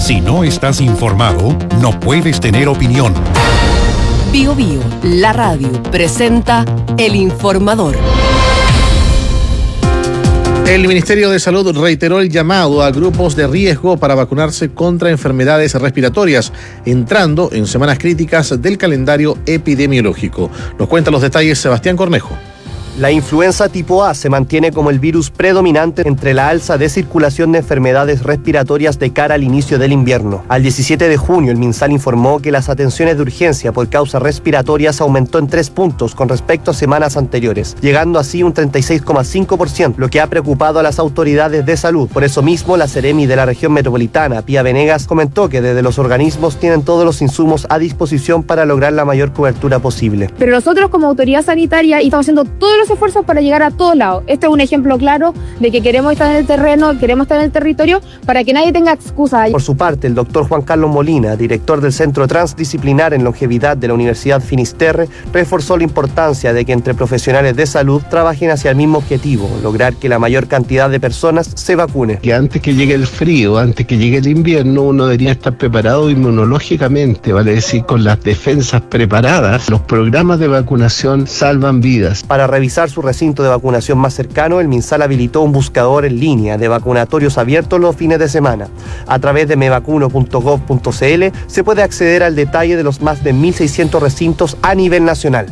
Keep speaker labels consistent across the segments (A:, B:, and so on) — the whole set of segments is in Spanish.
A: Si no estás informado, no puedes tener opinión.
B: Bio Bio, la radio, presenta El Informador.
C: El Ministerio de Salud reiteró el llamado a grupos de riesgo para vacunarse contra enfermedades respiratorias, entrando en semanas críticas del calendario epidemiológico. Nos cuenta los detalles Sebastián Cornejo.
D: La influenza tipo A se mantiene como el virus predominante entre la alza de circulación de enfermedades respiratorias de cara al inicio del invierno. Al 17 de junio, el MinSal informó que las atenciones de urgencia por causas respiratorias aumentó en 3 puntos con respecto a semanas anteriores, llegando así un 36,5%, lo que ha preocupado a las autoridades de salud. Por eso mismo, la Seremi de la región metropolitana, Pía Venegas, comentó que desde los organismos tienen todos los insumos a disposición para lograr la mayor cobertura posible.
E: Pero nosotros como autoridad sanitaria estamos haciendo todos los esfuerzos para llegar a todos lados. Este es un ejemplo claro de que queremos estar en el terreno, queremos estar en el territorio para que nadie tenga excusa.
D: Por su parte, el doctor Juan Carlos Molina, director del Centro Transdisciplinar en Longevidad de la Universidad Finisterre, reforzó la importancia de que entre profesionales de salud trabajen hacia el mismo objetivo, lograr que la mayor cantidad de personas se vacune.
F: Que antes que llegue el frío, antes que llegue el invierno, uno debería estar preparado inmunológicamente, vale decir, con las defensas preparadas. Los programas de vacunación salvan vidas.
D: Para revisar su recinto de vacunación más cercano, el MinSal habilitó un buscador en línea de vacunatorios abiertos los fines de semana. A través de mevacuno.gov.cl se puede acceder al detalle de los más de 1.600 recintos a nivel nacional.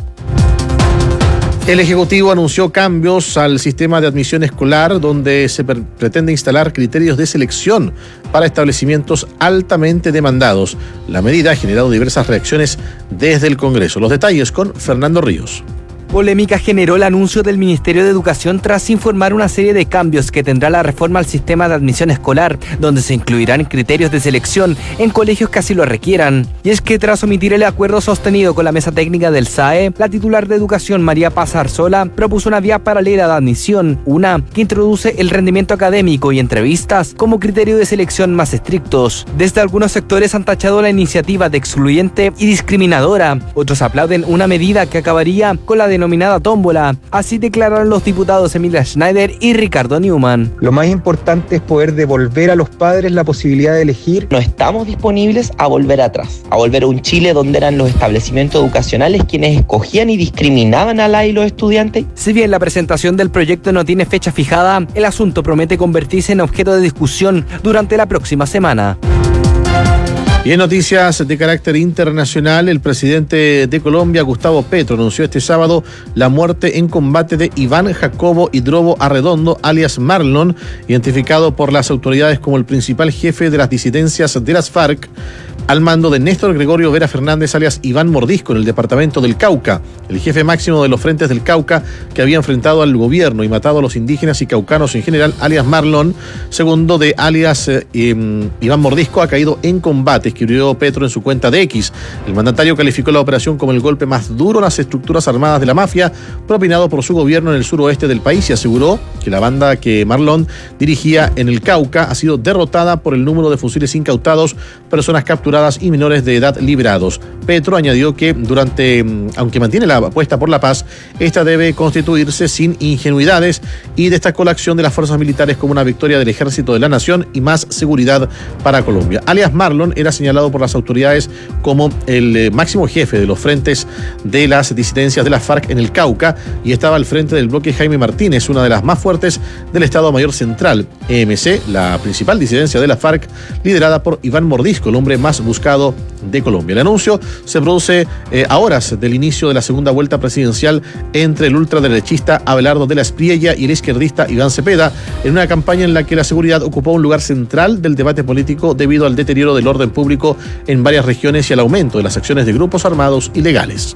C: El Ejecutivo anunció cambios al sistema de admisión escolar, donde se pretende instalar criterios de selección para establecimientos altamente demandados. La medida ha generado diversas reacciones desde el Congreso. Los detalles con Fernando Ríos.
G: Polémica generó el anuncio del Ministerio de Educación tras informar una serie de cambios que tendrá la reforma al sistema de admisión escolar, donde se incluirán criterios de selección en colegios que así lo requieran. Y es que tras omitir el acuerdo sostenido con la mesa técnica del SAE, la titular de Educación, María Paz Arzola, propuso una vía paralela de admisión, una que introduce el rendimiento académico y entrevistas como criterio de selección más estrictos. Desde algunos sectores han tachado la iniciativa de excluyente y discriminadora. Otros aplauden una medida que acabaría con la denominada tómbola. Así declararon los diputados Emilia Schneider y Ricardo Newman.
H: Lo más importante es poder devolver a los padres la posibilidad de elegir.
I: No estamos disponibles a volver atrás, a volver a un Chile donde eran los establecimientos educacionales quienes escogían y discriminaban a las y los estudiantes.
G: Si bien la presentación del proyecto no tiene fecha fijada, el asunto promete convertirse en objeto de discusión durante la próxima semana.
C: Y en noticias de carácter internacional, el presidente de Colombia, Gustavo Petro, anunció este sábado la muerte en combate de Iván Jacobo Hidrobo Arredondo, alias Marlon, identificado por las autoridades como el principal jefe de las disidencias de las FARC, al mando de Néstor Gregorio Vera Fernández, alias Iván Mordisco, en el departamento del Cauca, el jefe máximo de los frentes del Cauca que había enfrentado al gobierno y matado a los indígenas y caucanos en general, alias Marlon, segundo de alias Iván Mordisco, ha caído en combate, escribió Petro en su cuenta de X. El mandatario calificó la operación como el golpe más duro a las estructuras armadas de la mafia, propinado por su gobierno en el suroeste del país, y aseguró que la banda que Marlon dirigía en el Cauca ha sido derrotada por el número de fusiles incautados, personas capturadas y menores de edad liberados. Petro añadió que aunque mantiene la apuesta por la paz, esta debe constituirse sin ingenuidades, y destacó la acción de las fuerzas militares como una victoria del ejército de la nación y más seguridad para Colombia. Alias Marlon era señalado por las autoridades como el máximo jefe de los frentes de las disidencias de las FARC en el Cauca, y estaba al frente del bloque Jaime Martínez, una de las más fuertes del Estado Mayor Central, EMC, la principal disidencia de la FARC, liderada por Iván Mordisco, el hombre más buscado de Colombia. El anuncio se produce a horas del inicio de la segunda vuelta presidencial entre el ultraderechista Abelardo de la Espriella y el izquierdista Iván Cepeda, en una campaña en la que la seguridad ocupó un lugar central del debate político debido al deterioro del orden público en varias regiones y al aumento de las acciones de grupos armados ilegales.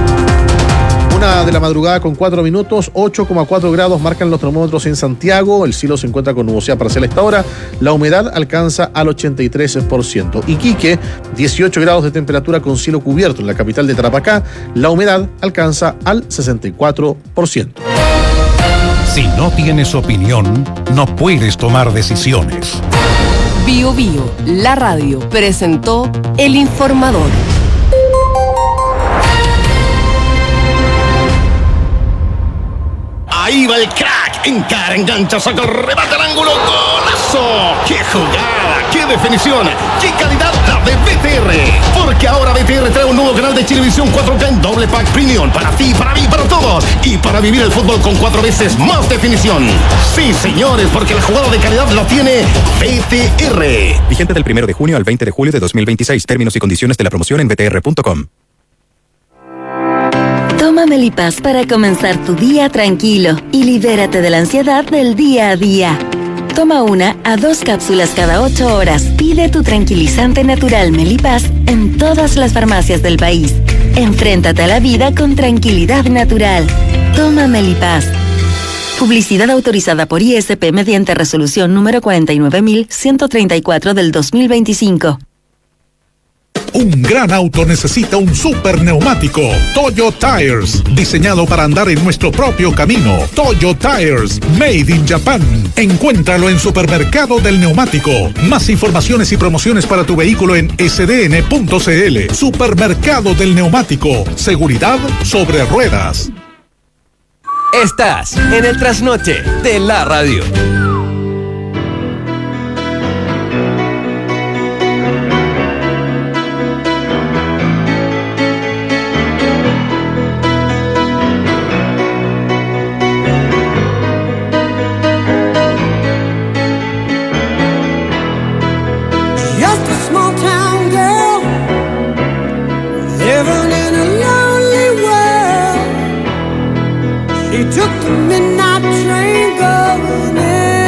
C: 1 de la madrugada con 4 minutos, 8,4 grados marcan los termómetros en Santiago. El cielo se encuentra con nubosidad parcial a esta hora. La humedad alcanza al 83%. Iquique, 18 grados de temperatura con cielo cubierto en la capital de Tarapacá. La humedad alcanza al 64%.
A: Si no tienes opinión, no puedes tomar decisiones.
B: Bio Bio, la radio, presentó El Informador.
J: Ahí va el crack, encara, engancha, saca, remata al ángulo, golazo. ¡Qué
A: ¡Qué jugada! ¡Qué definición! ¡Qué calidad la de BTR! Porque ahora BTR trae un nuevo canal de Chilevisión 4K en doble pack premium para ti, para mí, para todos. Y para vivir el fútbol con 4 veces más definición. Sí, señores, porque la jugada de calidad la tiene BTR.
J: Vigente del 1 de junio al 20 de julio de 2026. Términos y condiciones de la promoción en btr.com.
K: Toma Melipaz para comenzar tu día tranquilo y libérate de la ansiedad del día a día. Toma 1 a 2 cápsulas cada 8 horas. Pide tu tranquilizante natural Melipaz en todas las farmacias del país. Enfréntate a la vida con tranquilidad natural. Toma Melipaz. Publicidad autorizada por ISP mediante resolución número 49134 del 2025.
A: Un gran auto necesita un super neumático. Toyo Tires, diseñado para andar en nuestro propio camino. Toyo Tires, made in Japan. Encuéntralo en Supermercado del Neumático. Más informaciones y promociones para tu vehículo en sdn.cl. Supermercado del Neumático. Seguridad sobre ruedas.
G: Estás en el trasnoche de la radio.
L: Took the midnight train going in.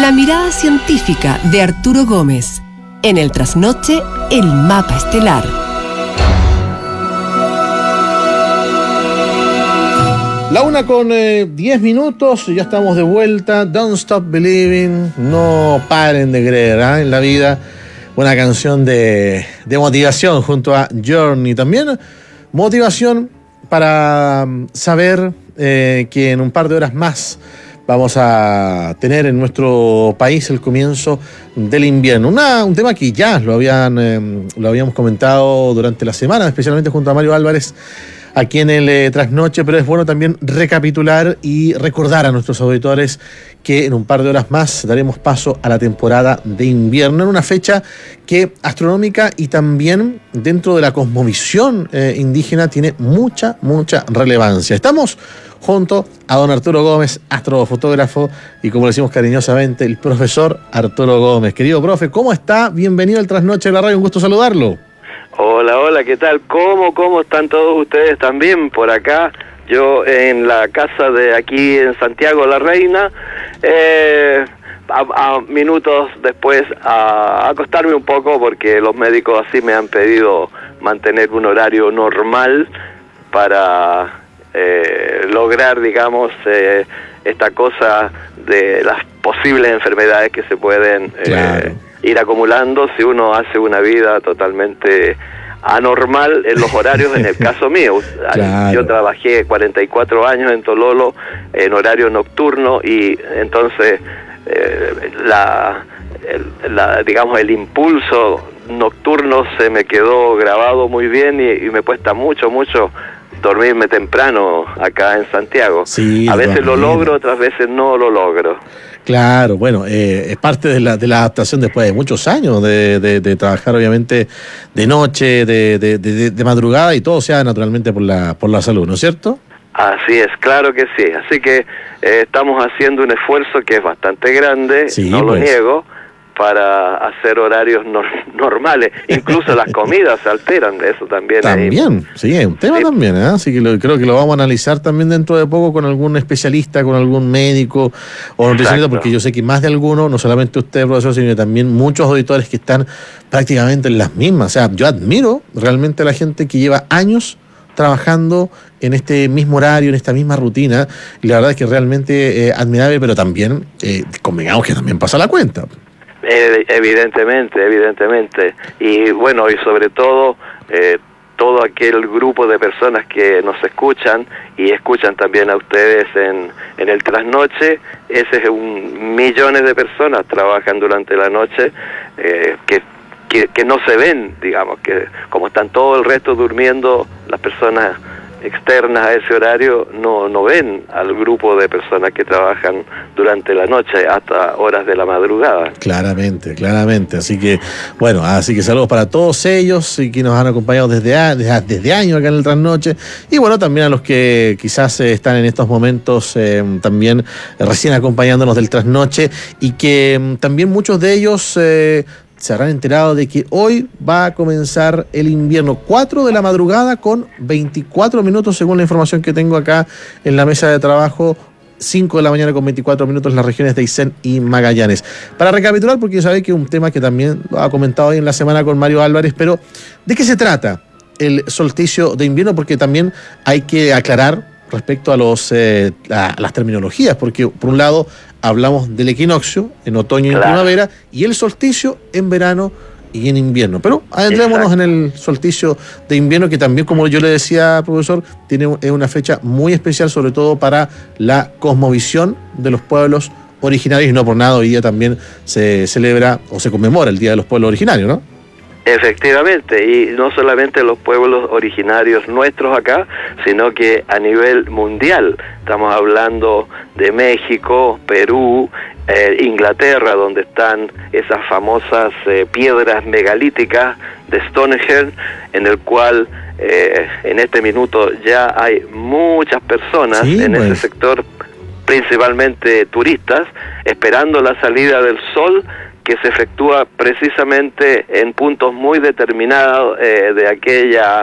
B: La mirada científica de Arturo Gómez. En el trasnoche, el mapa estelar.
C: La 1:10, ya estamos de vuelta. Don't Stop Believing, no paren de creer, ¿eh? En la vida. Una canción de motivación junto a Journey. También motivación para saber que en un par de horas más vamos a tener en nuestro país el comienzo del invierno. Un tema que ya lo habíamos comentado durante la semana, especialmente junto a Mario Álvarez, aquí en el Trasnoche, pero es bueno también recapitular y recordar a nuestros auditores que en un par de horas más daremos paso a la temporada de invierno, en una fecha que astronómica y también dentro de la cosmovisión indígena tiene mucha relevancia. Estamos junto a don Arturo Gómez, astrofotógrafo y, como le decimos cariñosamente, el profesor Arturo Gómez. Querido profe, ¿cómo está? Bienvenido al Trasnoche de la radio, un gusto saludarlo.
L: Hola, ¿qué tal? ¿Cómo están todos ustedes también por acá? Yo en la casa de aquí en Santiago la Reina, a minutos después a acostarme un poco porque los médicos así me han pedido mantener un horario normal para lograr, digamos, esta cosa de las posibles enfermedades que se pueden ir acumulando si uno hace una vida totalmente anormal en los horarios. En el caso mío, yo trabajé 44 años en Tololo en horario nocturno y entonces digamos el impulso nocturno se me quedó grabado muy bien y me cuesta mucho dormirme temprano acá en Santiago. Sí, a veces lo logro, otras veces no lo logro.
C: Claro, bueno, es parte de la adaptación después de muchos años de trabajar obviamente de noche, de madrugada, y todo sea naturalmente por la salud, ¿no es cierto?
L: Así es, claro que sí. Así que estamos haciendo un esfuerzo que es bastante grande, sí, no lo niego, para hacer horarios normales. Incluso las comidas se alteran, de eso también.
C: También, sí, es un tema también, ¿eh? Así que creo que lo vamos a analizar también dentro de poco con algún especialista, con algún médico o nutricionista, porque yo sé que más de alguno, no solamente usted, profesor, sino también muchos auditores que están prácticamente en las mismas. O sea, yo admiro realmente a la gente que lleva años trabajando en este mismo horario, en esta misma rutina, y la verdad es que realmente admirable, pero también convengamos que también pasa la cuenta.
L: Evidentemente, y bueno, y sobre todo todo aquel grupo de personas que nos escuchan y escuchan también a ustedes en el trasnoche. Ese es millones de personas trabajan durante la noche que no se ven, digamos, que como están todo el resto durmiendo, las personas externas a ese horario no ven al grupo de personas que trabajan durante la noche hasta horas de la madrugada.
C: Claramente. Así que, bueno, saludos para todos ellos y que nos han acompañado desde años acá en el Trasnoche. Y bueno, también a los que quizás están en estos momentos también recién acompañándonos del Trasnoche, y que también muchos de ellos se habrán enterado de que hoy va a comenzar el invierno, 4 de la madrugada con 24 minutos, según la información que tengo acá en la mesa de trabajo, 5 de la mañana con 24 minutos en las regiones de Aysén y Magallanes. Para recapitular, porque sabéis que es un tema que también lo ha comentado hoy en la semana con Mario Álvarez, pero ¿de qué se trata el solsticio de invierno? Porque también hay que aclarar respecto a las terminologías, porque por un lado hablamos del equinoccio en otoño y en primavera, y el solsticio en verano y en invierno. Pero adentrémonos en el solsticio de invierno, que también, como yo le decía, profesor, es una fecha muy especial, sobre todo para la cosmovisión de los pueblos originarios, y no por nada hoy día también se celebra o se conmemora el Día de los Pueblos Originarios, ¿no?
L: Efectivamente, y no solamente los pueblos originarios nuestros acá, sino que a nivel mundial. Estamos hablando de México, Perú, Inglaterra, donde están esas famosas piedras megalíticas de Stonehenge, en el cual en este minuto ya hay muchas personas ese sector, principalmente turistas, esperando la salida del sol, que se efectúa precisamente en puntos muy determinados de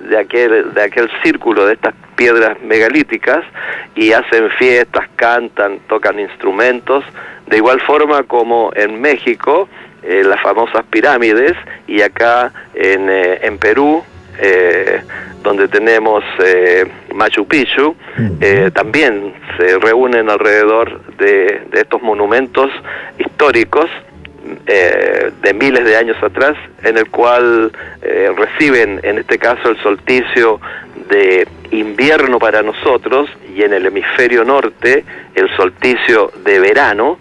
L: de aquel círculo de estas piedras megalíticas y hacen fiestas, cantan, tocan instrumentos, de igual forma como en México, las famosas pirámides, y acá en Perú, donde tenemos Machu Picchu, también se reúnen alrededor de estos monumentos históricos de miles de años atrás, en el cual reciben, en este caso, el solsticio de invierno para nosotros, y en el hemisferio norte el solsticio de verano,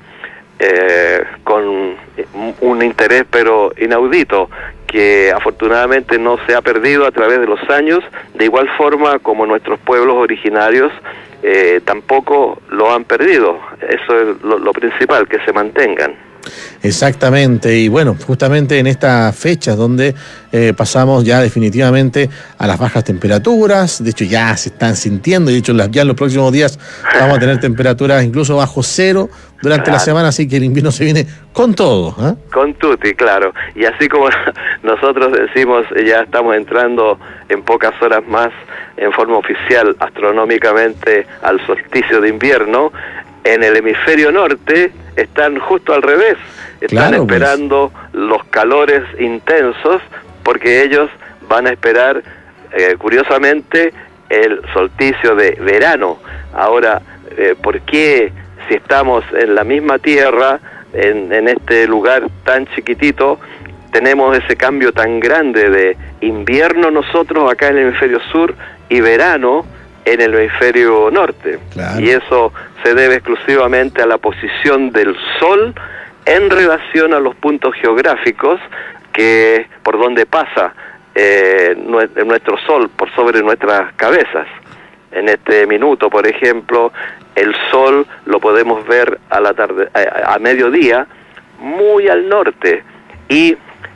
L: con un interés pero inaudito, que afortunadamente no se ha perdido a través de los años, de igual forma como nuestros pueblos originarios tampoco lo han perdido. Eso es lo principal, que se mantengan.
C: Exactamente, y bueno, justamente en estas fechas donde pasamos ya definitivamente a las bajas temperaturas, de hecho ya se están sintiendo, y de hecho ya en los próximos días vamos a tener temperaturas incluso bajo cero durante la semana, así que el invierno se viene con todo.
L: Con tutti, claro, y así como nosotros decimos, ya estamos entrando en pocas horas más en forma oficial astronómicamente al solsticio de invierno. En el hemisferio norte están justo al revés, están esperando los calores intensos, porque ellos van a esperar, curiosamente, el solsticio de verano. Ahora, ¿por qué, si estamos en la misma tierra, en este lugar tan chiquitito, tenemos ese cambio tan grande de invierno nosotros acá en el hemisferio sur y verano en el hemisferio norte? Claro. Y eso se debe exclusivamente a la posición del Sol en relación a los puntos geográficos que por donde pasa nuestro Sol por sobre nuestras cabezas. En este minuto, por ejemplo, el Sol lo podemos ver a la tarde, a mediodía, muy al norte, y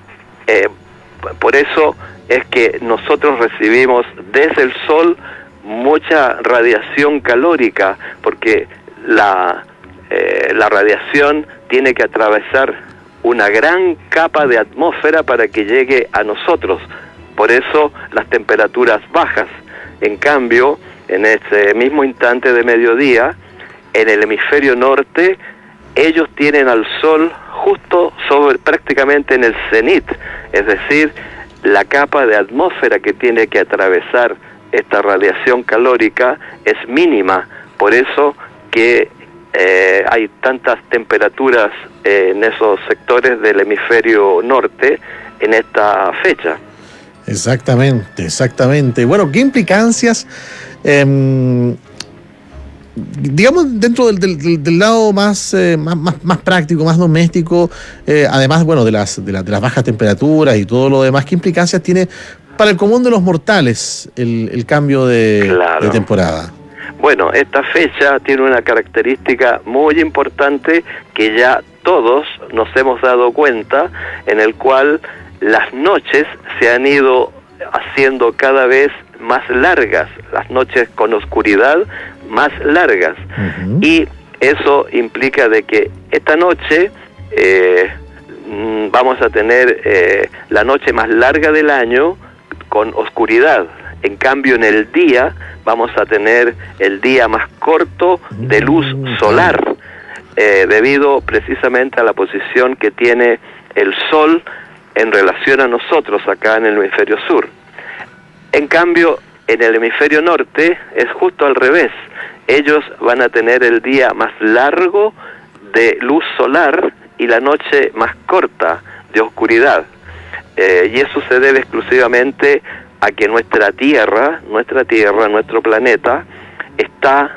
L: por eso es que nosotros recibimos desde el Sol mucha radiación calórica, porque la radiación tiene que atravesar una gran capa de atmósfera para que llegue a nosotros. Por eso las temperaturas bajas. En cambio, en ese mismo instante de mediodía, en el hemisferio norte, ellos tienen al Sol justo sobre, prácticamente en el cenit, es decir, la capa de atmósfera que tiene que atravesar esta radiación calórica es mínima, por eso que hay tantas temperaturas en esos sectores del hemisferio norte en esta fecha. Exactamente.
C: Bueno, ¿qué implicancias, digamos, dentro del lado más práctico, más doméstico, además, bueno, de las bajas temperaturas y todo lo demás, qué implicancias tiene para el común de los mortales el cambio de temporada?
L: Bueno, esta fecha tiene una característica muy importante que ya todos nos hemos dado cuenta, en el cual las noches se han ido haciendo cada vez más largas, las noches con oscuridad más largas. Y eso implica de que esta noche vamos a tener la noche más larga del año con oscuridad. En cambio, en el día vamos a tener el día más corto de luz solar, debido precisamente a la posición que tiene el Sol en relación a nosotros acá en el hemisferio sur. En cambio, en el hemisferio norte es justo al revés. Ellos van a tener el día más largo de luz solar y la noche más corta de oscuridad. Y eso se debe exclusivamente a que nuestra Tierra, nuestro planeta, está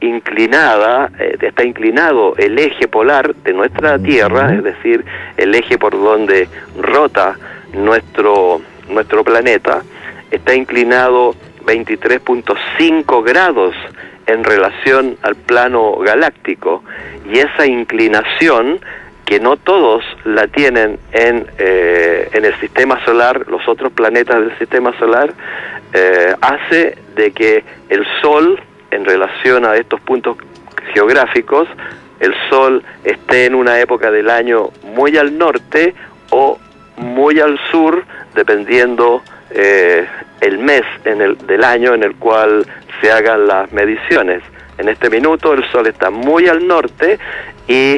L: inclinado el eje polar de nuestra Tierra, es decir, el eje por donde rota nuestro planeta, está inclinado 23.5 grados en relación al plano galáctico, y esa inclinación, que no todos la tienen en el sistema solar, los otros planetas del sistema solar, hace de que el Sol, en relación a estos puntos geográficos, el Sol esté en una época del año muy al norte o muy al sur, dependiendo el mes del año en el cual se hagan las mediciones. En este minuto el Sol está muy al norte y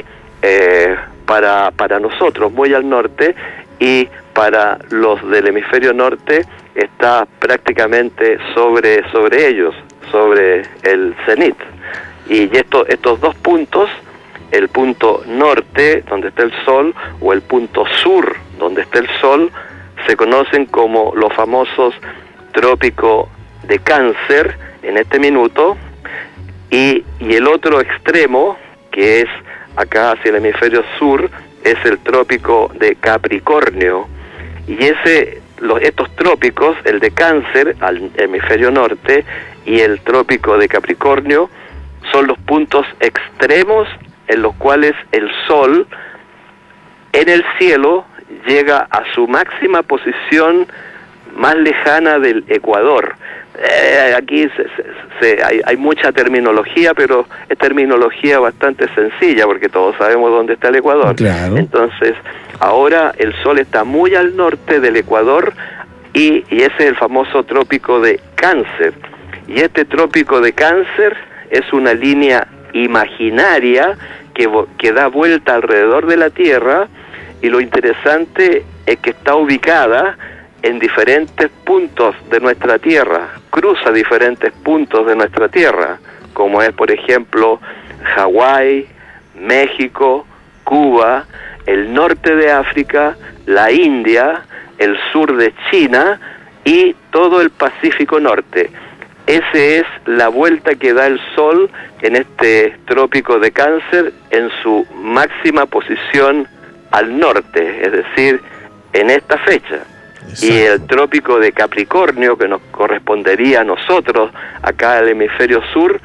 L: para nosotros muy al norte, y para los del hemisferio norte está prácticamente sobre ellos, sobre el cenit. Y estos dos puntos, el punto norte donde está el Sol o el punto sur donde está el Sol, se conocen como los famosos trópicos de Cáncer en este minuto, y el otro extremo, que es acá hacia el hemisferio sur, es el trópico de Capricornio. Y estos trópicos, el de Cáncer al hemisferio norte y el trópico de Capricornio, son los puntos extremos en los cuales el Sol en el cielo llega a su máxima posición más lejana del ecuador. Aquí hay mucha terminología, pero es terminología bastante sencilla porque todos sabemos dónde está el Ecuador.
C: Claro.
L: Entonces, ahora el Sol está muy al norte del Ecuador y ese es el famoso trópico de Cáncer. Y este trópico de Cáncer es una línea imaginaria que da vuelta alrededor de la Tierra, y lo interesante es que está ubicada en diferentes puntos de nuestra Tierra, cruza diferentes puntos de nuestra Tierra, como es, por ejemplo, Hawái, México, Cuba, el norte de África, la India, el sur de China y todo el Pacífico Norte. Esa es la vuelta que da el Sol en este trópico de Cáncer en su máxima posición al norte, es decir, en esta fecha. Exacto. Y el trópico de Capricornio, que nos correspondería a nosotros, acá al hemisferio sur,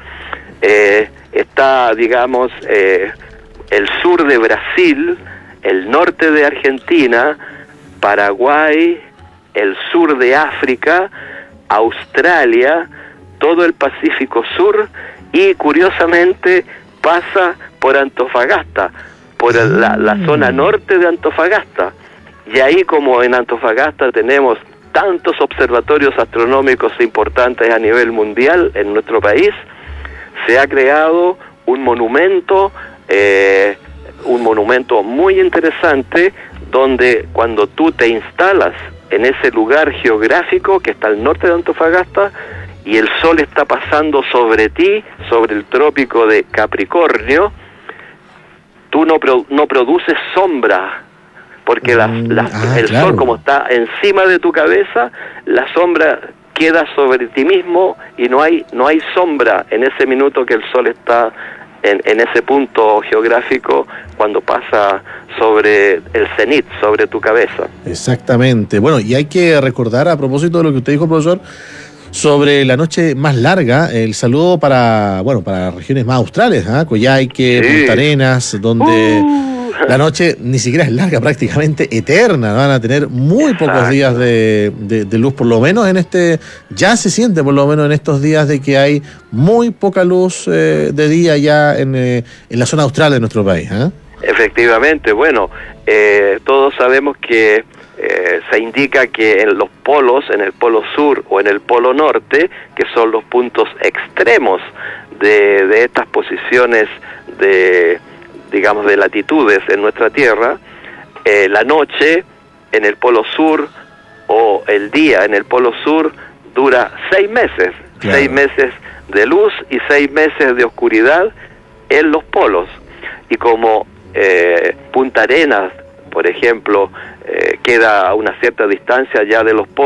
L: está, digamos, el sur de Brasil, el norte de Argentina, Paraguay, el sur de África, Australia, todo el Pacífico Sur, y curiosamente pasa por Antofagasta, por la zona norte de Antofagasta. Y ahí, como en Antofagasta tenemos tantos observatorios astronómicos importantes a nivel mundial en nuestro país, se ha creado un monumento muy interesante, donde cuando tú te instalas en ese lugar geográfico que está al norte de Antofagasta y el Sol está pasando sobre ti, sobre el trópico de Capricornio, tú no produces sombra, porque el claro. Sol, como está encima de tu cabeza, la sombra queda sobre ti mismo y no hay sombra en ese minuto que el Sol está en ese punto geográfico cuando pasa sobre el cenit, sobre tu cabeza.
C: Exactamente. Bueno, y hay que recordar, a propósito de lo que usted dijo, profesor, sobre la noche más larga, el saludo para regiones más australes, Coyhaique, sí. Punta Arenas, donde la noche ni siquiera es larga, prácticamente eterna. Van a tener muy pocos días de luz, por lo menos ya se siente por lo menos en estos días de que hay muy poca luz de día ya en la zona austral de nuestro país.
L: Efectivamente, bueno, todos sabemos que se indica que en los polos, en el polo sur o en el polo norte, que son los puntos extremos de estas posiciones de latitudes en nuestra Tierra, la noche en el polo sur o el día en el polo sur dura 6 meses, claro. 6 meses de luz y 6 meses de oscuridad en los polos. Y como Punta Arenas, por ejemplo, queda a una cierta distancia ya de los polos,